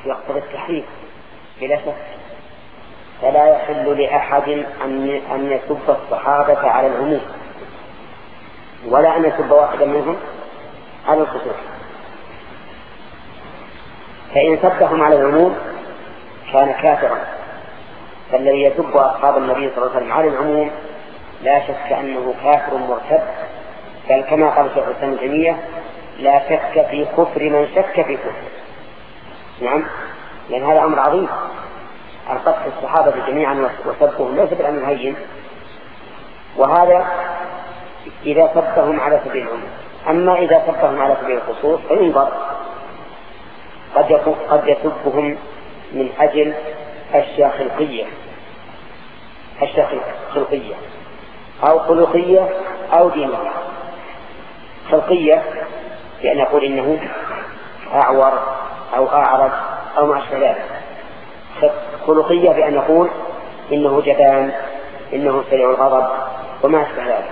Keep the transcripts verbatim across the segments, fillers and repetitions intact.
يقتضي التحريم بلا شك، فلا يحل لأحد أن يسب الصحابة على العموم ولا أن يسب واحدا منهم على الخصوص. فإن سبهم على العموم كان كافرا، فالذي يسب أصحاب النبي صلى الله عليه وسلم على العموم لا شك أنه كافر مرتد، بل كما قال شيخ الإسلام ابن تيمية لا شك في كفر من شك في كفر. نعم، لأن هذا أمر عظيم، القتل الصحابة جميعا وسبهم ليس بالأمر الهين، وهذا إذا سبهم على سبيل العموم. أما إذا سبهم على سبيل الخصوص فينظر، قد قد يسبهم من أجل أشياء خلقية أشياء خلقية أو خلقية أو دينية. خلقية بأن يقول إنه أعور أو أعرج أو ما أشبه ذلك، خلقية بأن يقول إنه جبان، إنه سريع الغضب وما أشبه ذلك.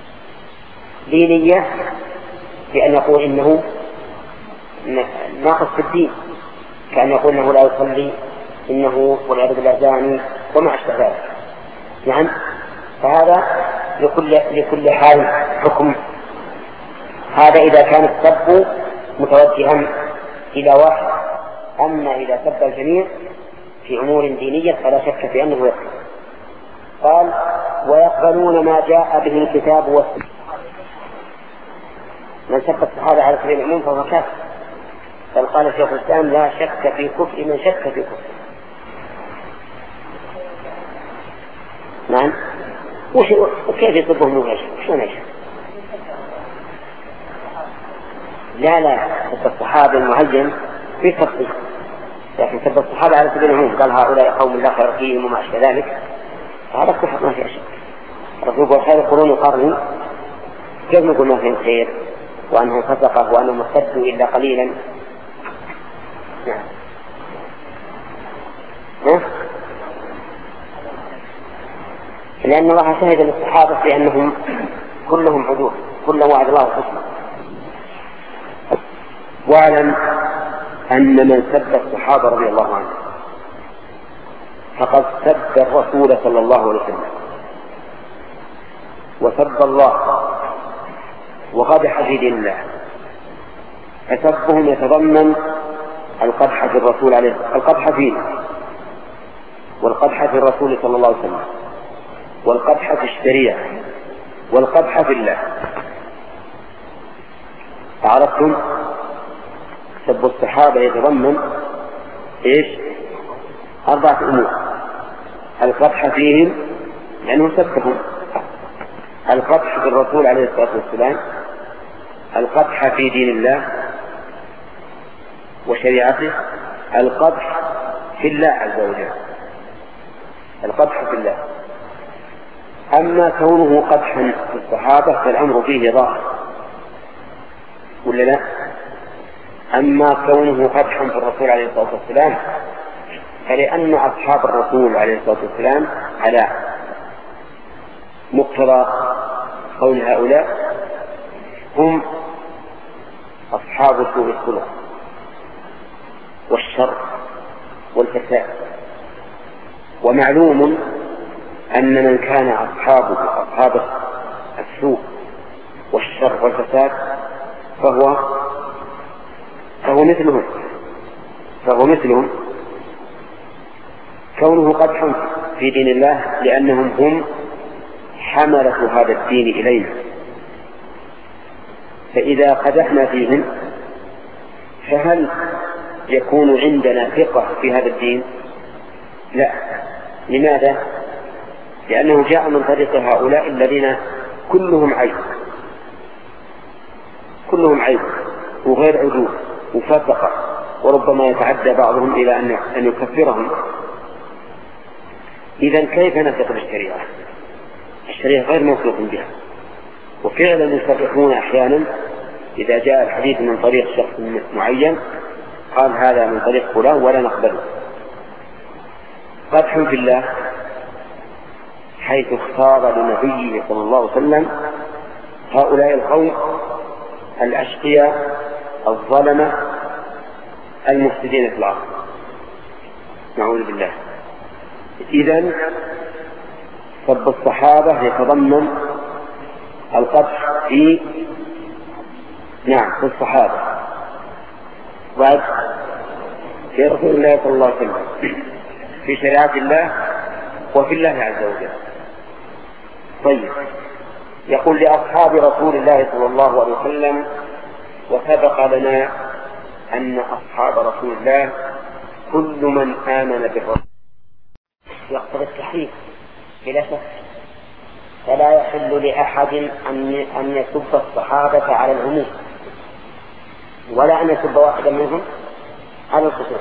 دينية بأن يقول إنه ناقص في الدين، كأن يقول إنه لا يصلي، إنه والعياذ بالله زاني وما أشبه ذلك. نعم، فهذا لكل لكل حال حكم. هذا إذا كان السب متوجها إلى واحد. أما إذا سب الجميع في أمور دينية فلا شك في أنه يكفر. قال ويقبلون ما جاء به الكتاب والسنة. من سب الصحابة على سبيل العموم فهو كافر، بل قال شيخ الإسلام لا شك في كفر من شك في كفر. نعم، وكيف يسبهم وجه شلون ايش؟ لا لا سب الصحابة المهجم في تفصيل، لكن سب الصحابة على سبيل العموم قال هؤلاء قوم لا خير فيهم وما أشبه ذلك، هذا كفر ما في شيء. الرسول قال خير القرون قرني، كيف نقول ما فيهم خير وأنهم فسقوا وأنهم ارتدوا إلا قليلا؟ نعم. ها؟ لأن الله شهد للصحابة بأنهم كلهم عدول، كلهم وعد الله الحسنى. واعلم أن من سب الصحابة رضي الله عنهم فقد سب الرسول صلى الله عليه وسلم وسب الله وقدح في دين الله، فسبهم يتضمن القدح في الرسول عليه القدح فيه والقدح في الرسول صلى الله عليه وسلم والقدح في الشريعة والقدح في الله. عرفتم؟ سب الصحابة يتضمن ايش؟ أربعة أمور: القدح فيهم لأنه سبهم، القدح في الرسول عليه الصلاة والسلام، القدح في دين الله وشريعته، القدح في الله عز وجل، القدح في الله. أما كونه قدحا في الصحابة فالأمر فيه ظاهر ولا لا؟ أما كونه قدحا في الرسول عليه الصلاة والسلام فلأن أصحاب الرسول عليه الصلاة والسلام على مقتضى قول هؤلاء هم أصحاب سوء الخلق والشر والفساد. ومعلوم أن من كان أصحابه أصحاب السوء والشر والفساد فهو فهو مثلهم فهو مثلهم كونه قدحا في دين الله لأنهم هم حملة هذا الدين إلينا. فإذا قدحنا فيهم فهل يكون عندنا ثقة في هذا الدين؟ لا. لماذا؟ لأنه جاء من طريق هؤلاء الذين كلهم عيب كلهم عيب وغير عدول وفسقة، وربما يتعدى بعضهم إلى أن يكفرهم. إذن كيف نثق بالشريعة؟ الشريعة غير موثوق بها، وفعلا يصرحون أحيانا إذا جاء الحديث من طريق شخص معين قال هذا من طريق فلان ولا نقبله. قدح في الله حيث اختار لنبيه صلى الله عليه وسلم هؤلاء القوم الأشقياء الظلمة المفسدين في الأرض، نعوذ بالله. إذن سب الصحابة يتضمن القدح في نعم في الصحابة بعد في رسول الله صلى الله عليه وسلم في شريعة الله وفي الله عز وجل. طيب، يقول لأصحاب رسول الله صلى الله عليه وسلم: وسبق لنا أن أصحاب رسول الله كل من آمن بالرسول. يقتضي التحريف بلا شك، فلا يحل لأحد أن يسب الصحابة على العموم ولا أن يسب واحدا منهم على الخصوص،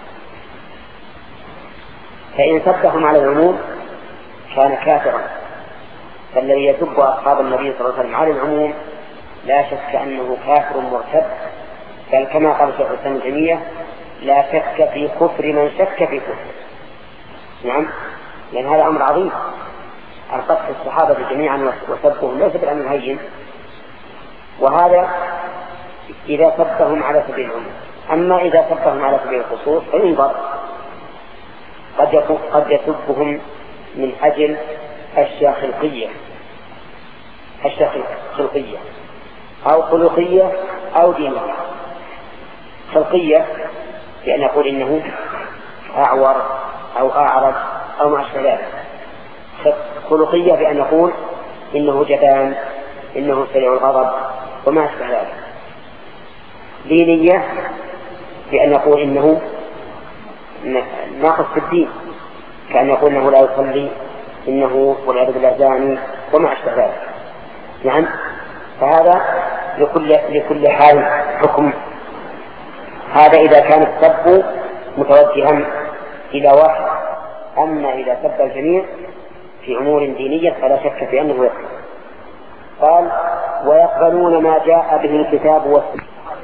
فإن سبهم على العموم كان كافرا. فالذي يسب أصحاب النبي صلى الله عليه وسلم على العموم لا شك أنه كافر مرتد، بل كما قال شيخ الإسلام ابن تيمية: لا شك في كفر من شك في كفر. نعم، لأن هذا أمر عظيم، القتل الصحابة جميعا وسبهم ليس بالأمر الهين، وهذا إذا سبهم على سبيل العموم. أما إذا سبهم على سبيل الخصوص فينظر، قد قد يسبهم من أجل أشياء خلقية أشياء خلقية أو خلقية أو دينية. خلقية بأن يقول إنه أعور أو أعرج أو ما أشبه ذلك. خلقية بأن يقول إنه جبان، إنه سريع الغضب وما أشبه ذلك. دينية بأن يقول إنه ناقص في الدين، كأن يقول إنه لا يصلي، إنه والعياذ بالله زاني وما أشبه ذلك. نعم، فهذا لكل لكل حال حكم. هذا إذا كان السب متوجها إلى واحد. أما إذا سب الجميع في أمور دينية فلا شك في أنه يكفر. قال: ويقبلون ما جاء به الكتاب والسنة.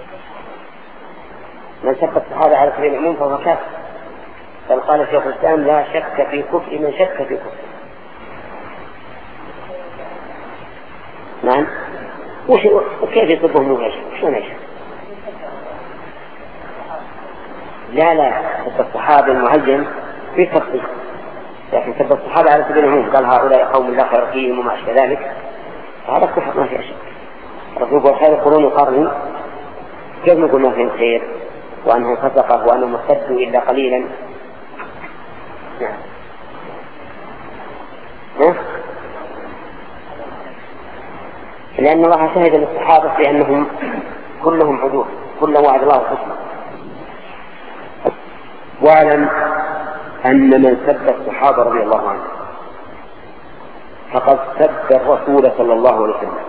من سب الصحابة على سبيل العموم فهو كافر. بل قال شيخ الإسلام: لا شك في كفر من شك في كفر. نعم، وكيف يسبهم وجه شلون ايش؟ لا لا سب الصحابة المهجم في تفصيل، لكن سب الصحابة على سبيل العموم قال هؤلاء قوم لا خير فيهم وما أشبه ذلك، هذا كفر ما في شيء. الرسول قال: خير القرون قرني. كيف نقول ما فيهم خير وأنهم فسقوا وأنهم ارتدوا إلا قليلا؟ نعم. ها؟ لأن الله شهد للصحابة بأنهم كلهم عدول، كلهم وعد الله الحسنى. واعلم أن من سب الصحابة رضي الله عنهم فقد سب الرسول صلى الله عليه وسلم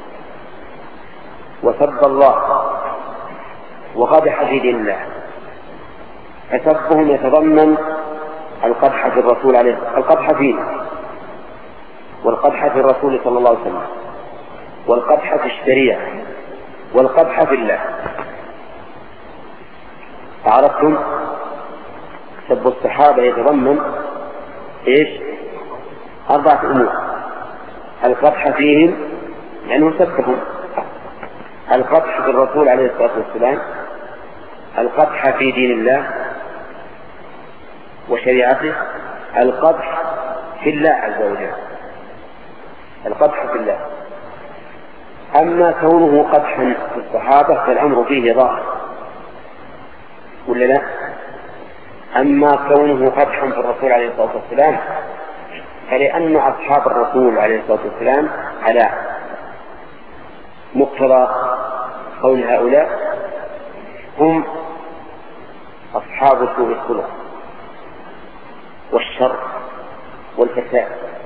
وسب الله وقدح في دين الله. فسبهم يتضمن القدح في الرسول عليه القدح فيه، والقدح في الرسول صلى الله عليه وسلم، والقدح في الشريعة، والقدح في الله. عرفتم؟ سب الصحابة يتضمن ايش؟ أربعة أمور: القدح فيهم لأنه سبهم، القدح في الرسول عليه الصلاة والسلام، القدح في دين الله وشريعته، القدح في الله عز وجل. القدح في الله. أما كونه قدحا في الصحابة فالأمر فيه ظاهر ولا لا؟ أما كونه قدحا في الرسول عليه الصلاة والسلام فلأن أصحاب الرسول عليه الصلاة والسلام على مقتضى قول هؤلاء هم أصحاب سوء الخلق والشر والفساد.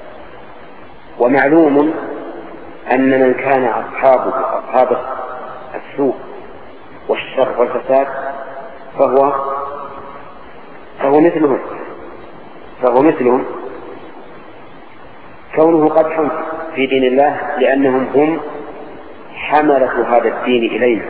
ومعلوم أن من كان أصحابه أصحاب السوء والشر والفساد فهو فهو مثلهم فهو مثلهم كونه قدحا في دين الله لأنهم هم حملة هذا الدين إلينا.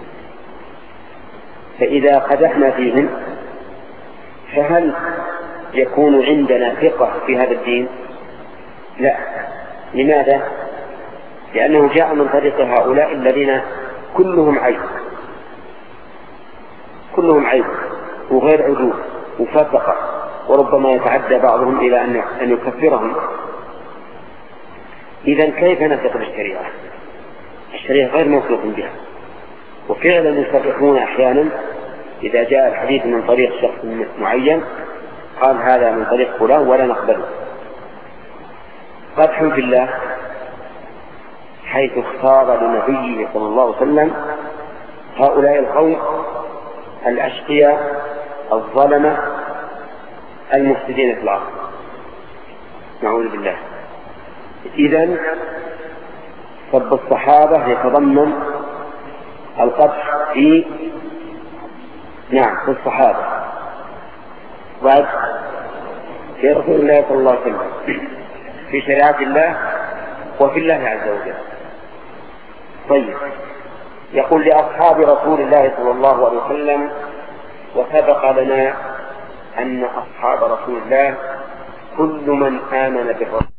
فإذا قدحنا فيهم فهل يكون عندنا ثقة في هذا الدين؟ لا. لماذا؟ لأنه جاء من طريق هؤلاء الذين كلهم عيب كلهم عيب وغير عدول وفسقة وربما يتعدى بعضهم إلى أن يكفرهم. إذن كيف نثق بالشريعة؟ الشريعة غير موثوق بها، وفعلا يصرحون أحيانا إذا جاء الحديث من طريق شخص معين قال هذا من طريق فلان ولا نقبله. قدح في الله حيث اختار لنبيه صلى الله عليه وسلم هؤلاء القوم الأشقياء الظلمة المفسدين في الأرض، نعوذ بالله. إذن سب الصحابة يتضمن القدح في نعم في الصحابة، بعد في رسول الله صلى الله عليه وسلم، في شريعة الله، وفي الله عز وجل. طيب، يقول لأصحاب رسول الله صلى الله عليه وسلم: وسبق لنا أن أصحاب رسول الله كل من آمن بالرسول